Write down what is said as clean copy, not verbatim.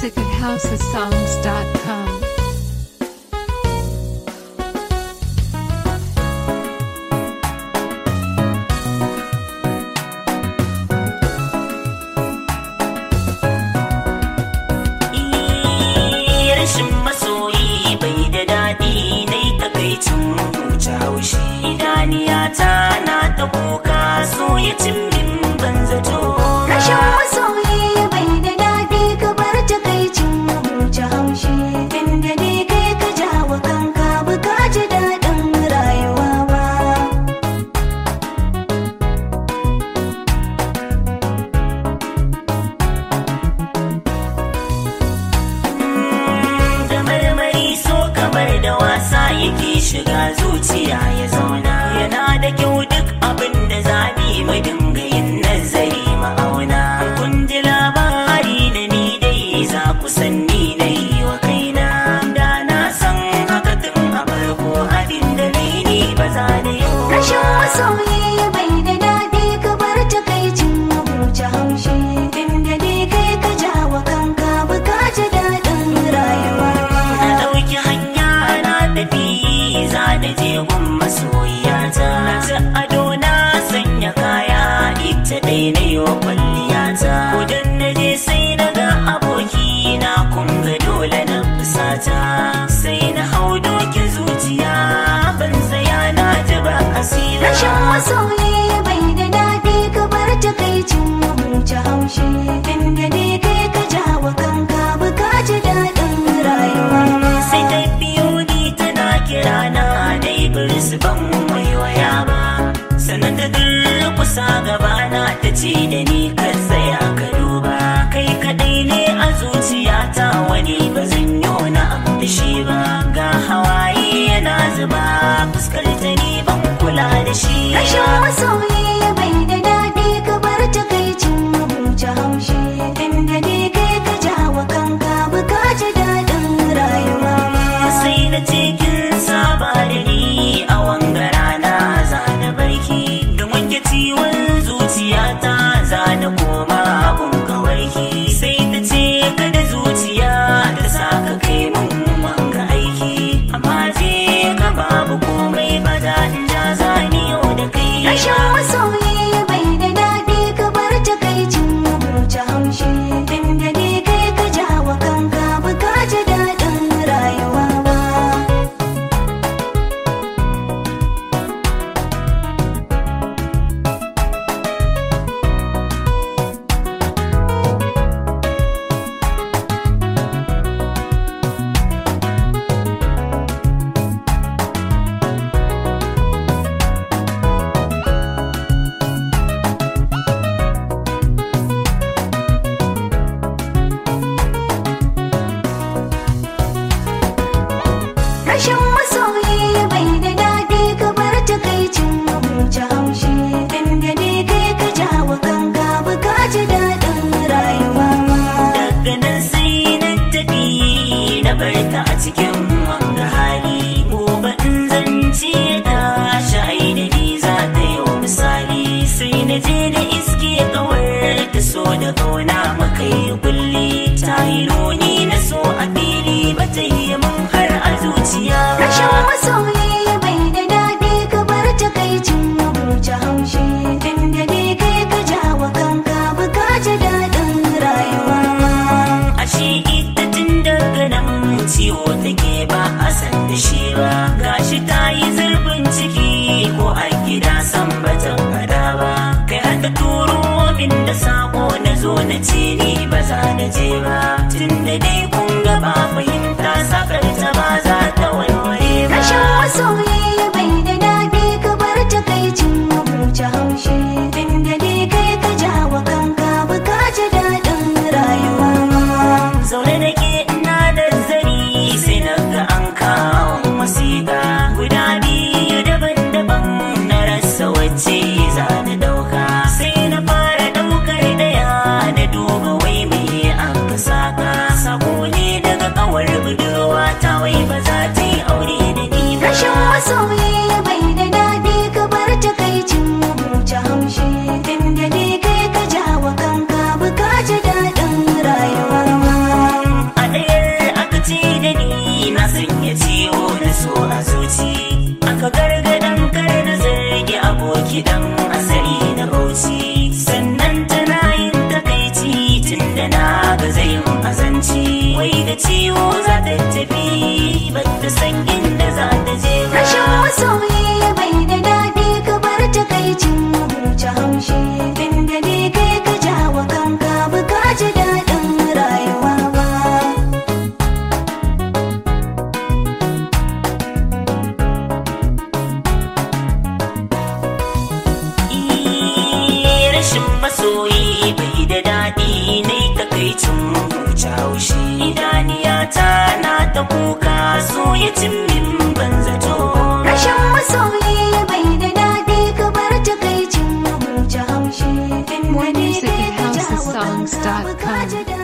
music at housesongs.com. Rashin masoyi bai da daɗi nai takaicin huce haushi. Idaniyata na ta kuka so ya cin min ban zato. Rashin masoyi bai da daɗi ka bar takaicin huce haushi. Inda ne kai ka jawo kanka ba ka ji daɗin rayuwa ba. Da marmari so kamar da wasa yake shiga zuciya ya zauna. Yana da kyau duk abin da zaɓi mu dinga yin nazari ma'auna. Kun ji labari na ni dai za ku san ni na yi wa kaina. Da na san haka tun a farko abin da ni ba za da yau. Rashin masoyi bai da daɗi ka bar takaicin huce haushi. Inda ne kai ka jawo kanka ba ka ji daɗin rayuwa ba. Na ɗauki hanya na tafi za da je gun masoyiyata. Na ci ado na sanya kaya ita dai na yi wa kwalliyata. Kudan na je sai na ga aboki na kunga dole na fusata. Sai na hau dokin zuciya ban tsaya na ji ba asira. Rashin masoyi bai da daɗi ka bar takaicin huce haushi. Inda ne kai ka jawo kanka ba ka ji daɗin rayuwa ba. Sai ta biyo ni tana kira na dai birsu ban waiwaya ba. Sannan ta durkusa gabana ta ce da ni ka tsaya ka duba. Kai kaɗai ne a zuciyata wani ba zan yi na da shi ba. Ga hawaye yana zuba fuskar ta ni ban kula da shi. Rashin masoyi bai da daɗi ka bar takaicin huce haushi. Inda ne kai ka jawo kanka ba ka ji daɗin rayuwa ba. Sai na cikin saba da ni a wanga rana za na barki. Don wanke ciwon zuciyata za na koma abun kawarki. Sai ta ce kada zuciya ta saka kai mun wanga aiki. Amma je ka babu komai ba da in ja zani yau da kai. Rashin masoyi bai da daɗi ka bar takaicin huce haushi. Inda ne kai ka jawo kanka ba ka ji daɗin rayuwa ba. Rashin masoyi bai da daɗi ka bar takaicin huce haushi. Inda ne kai ka jawo kanka ba ka ji daɗin rayuwa ba. Daga nan sai na tafi na bar ta a cikin wanga hali. Gobe in zance ta sha'i da ni za ta yi wa misali. Sai na je na iske kawar ta so da kauna maka yi kulli. Ta yi nuni na so a fili ba ta yi mun har a zuciya. Rashin masoyi bai da daɗi ka bar takaicin huce haushi. Inda ne kai ka jawo kanka ba ka ji daɗin rayuwa ba. Ashe ita tun daga nan ciwo take ba a san da shi ba. Gashi ta yi zurfin ciki ko a gida san batan fada ba. Kai har ta turo min da sako na zo na ce ni ba za na je ba. Tun da dai kun ga ba fahimta sakar ta ba za ta warware ba. Rashin masoyi bai da daɗi ka bar takaicin huce haushi. Inda ne kai ka jawo kanka ba ka ji daɗin rayuwa ba. Zaune da ke ina da zari sai na ga an kawo wasiƙa guda biyu daban-daban na rasa wacce za na ɗauka. Sai na fara ɗaukar ɗaya na duba wai mai aka saka. Sako ne daga ƙawar budurwa ta wai ba za ta yi aure da ni ba. Rashin masoyi bai da daɗi ka bar takaicin huce haushi. ko kiɗan asali na bauchi. Sannan tana yin takaici tun da na ga zai mun azanci. Wai da ciwo za ta tafi ba ta san inda za ta je ba. Rashin masoyi bai da daɗi ka bar takaicin huce haushi. Inda ne kai ka jawo kanka ba ka ji daɗin rayuwa ba. Rashin masoyi bai da daɗi ne takaicin huce haushi. Idaniyata na ta kuka so ya cin min banzato. Rashin masoyi bai da daɗi ka bar takaicin huce haushi. Inda ne kai ka jawo kanka ba ka ji daɗin